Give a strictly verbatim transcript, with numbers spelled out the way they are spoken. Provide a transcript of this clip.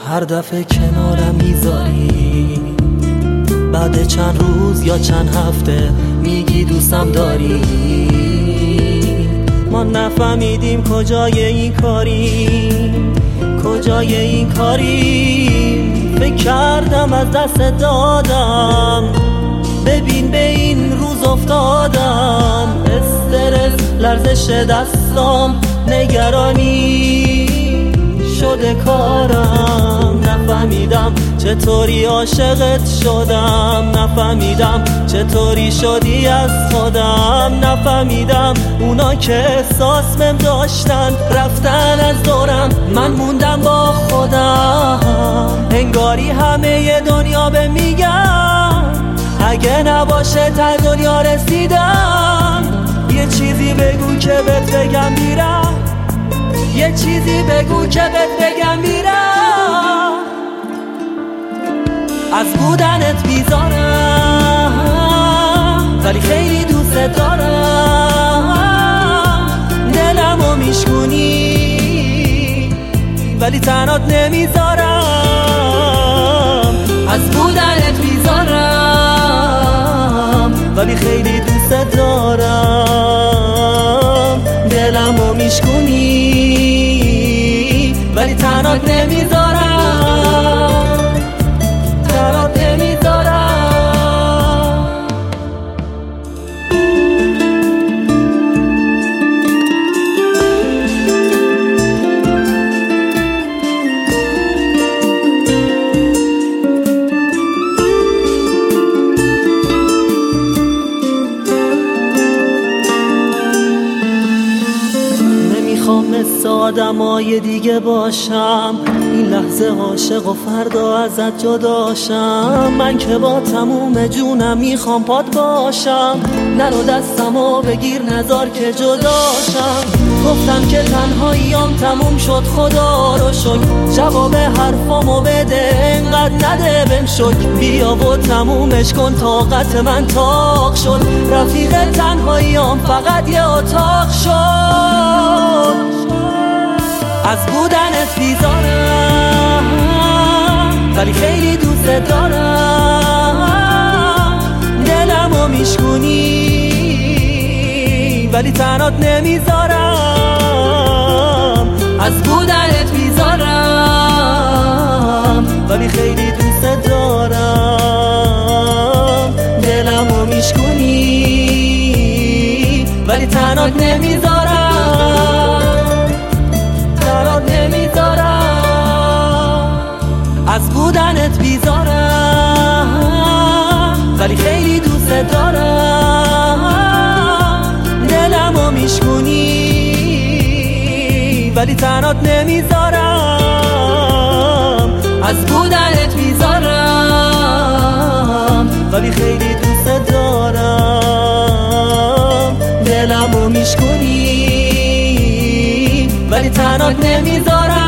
هر دفعه کنارم میذاری، بعد چند روز یا چند هفته میگی دوستم داری. ما نفهمیدیم کجای این کاری، کجای این کاری. فکر کردم از دست دادم، ببین به این روز افتادم. استرس لرزش دستام، نگرانی شده کارم. نفهمیدم چطوری عاشقت شدم، نفهمیدم چطوری شدی از خودم. نفهمیدم اونا که احساس بهم داشتن رفتن از دورم، من موندم با خودم. انگاری همه دنیا به میگم اگه نباشه تا دنیا رسیدم. یه چیزی بگو که بهت بگم میرم، یه چیزی بگو که بهت بگم میرم. از بودنت بیزارم ولی خیلی دوست دارم. دلمو میشکونی ولی تنهات نمیذارم. از بودنت بیزارم ولی خیلی دوست دارم. دلمو میشکونی ولی تنهات نمیذارم، تنهات نمیذارم. مثل آدمای دیگه باشم، این لحظه عاشق و فردا ازت جداشم. من که با تموم جونم میخوام پات باشم، نرو دستمو بگیر نذار که جداشم. گفتم که تنهاییام تموم شد خدا رو شکر، جواب حرفامو بده انقدر نده بهم شک. بیا و تمومش کن طاقت من تاق شد، رفیق تنهاییام فقط یه اتاق شد. از بودنت بیزارم ولی خیلی دوست دارم. دلمو میشکونی ولی تنهات نمیذارم. از بودنت بیزارم ولی خیلی دوست دارم. دلمو میشکونی ولی تنهات نمیذارم، تنهات نمیذارم. از بودنت بیزارم ولی خیلی دوست دارم. دلمو میشکونی ولی تنهات نمیذارم. از بودنت بیزارم ولی خیلی دوست دارم. دلمو میشکونی ولی تنهات نمیذارم.